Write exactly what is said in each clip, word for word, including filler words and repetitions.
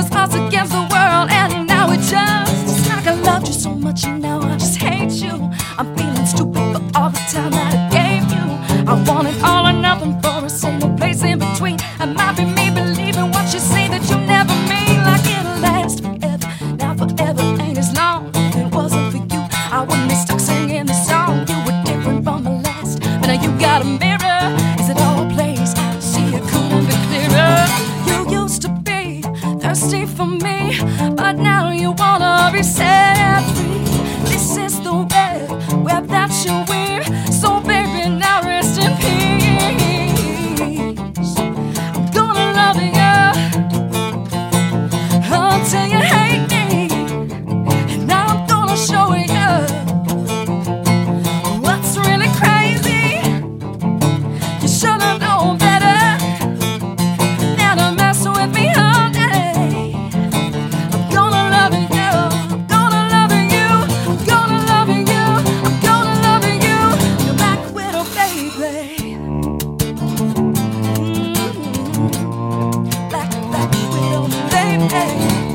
was us against the world, and now it just, it's like I loved you so much and now I just hate you. I'm feeling stupid for all the time that I gave you. I wanted all or nothing for us, ain't no place in between. It might be me believing what you say that you never mean, like it'll last forever. Now forever ain't as long. If it wasn't for you, I wouldn't be stuck singing the song. You were different from the last, but now you got a mirror. Is it all plays? I see it couldn't be clearer. You used to be thirsty for me, but now you wanna be set free. This is the web, web that you weave. So baby, now rest in peace. I'm gonna love you until you hate me, and now I'm gonna show you what's really crazy. You should've known better than to mess with me all day. I'm gonna love you, I'm gonna love you, I'm gonna love you, I'm gonna love you. You're Black Widow, baby. Mm-hmm. Black, Black Widow, baby.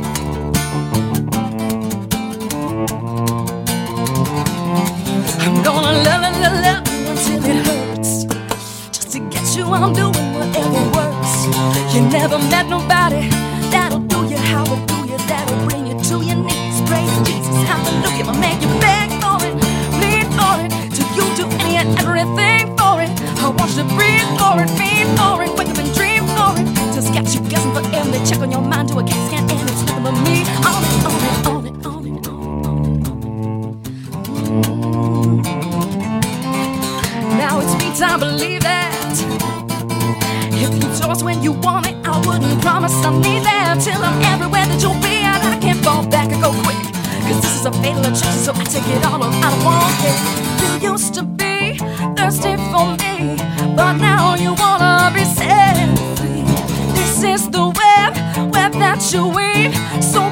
I'm gonna love, love, love, love you until it hurts. Just to get you, I'm doing whatever works. You never met nobody that'll do you how I do you, that'll bring you to your knees. Praise Jesus, hallelujah. I make you beg for it, plead for it, till you do any and everything for it. I want you to breathe for it, feed for it, wake up and dream for it. Just get you guessing forever. They check on your mind, do a CAT scan, and it's nothing but me. On it, on it, on it, on it, on it, on it. Now it's me time, believe that. If you told us when you want it, I wouldn't promise I need that. Till I'm everywhere that you'll be, and I can't fall back and go quick, cause this is a fatal attraction, so I take it all on. I don't want it. You used to be thirsty for me, but now you wanna be set free. This is the web, web that you weave. So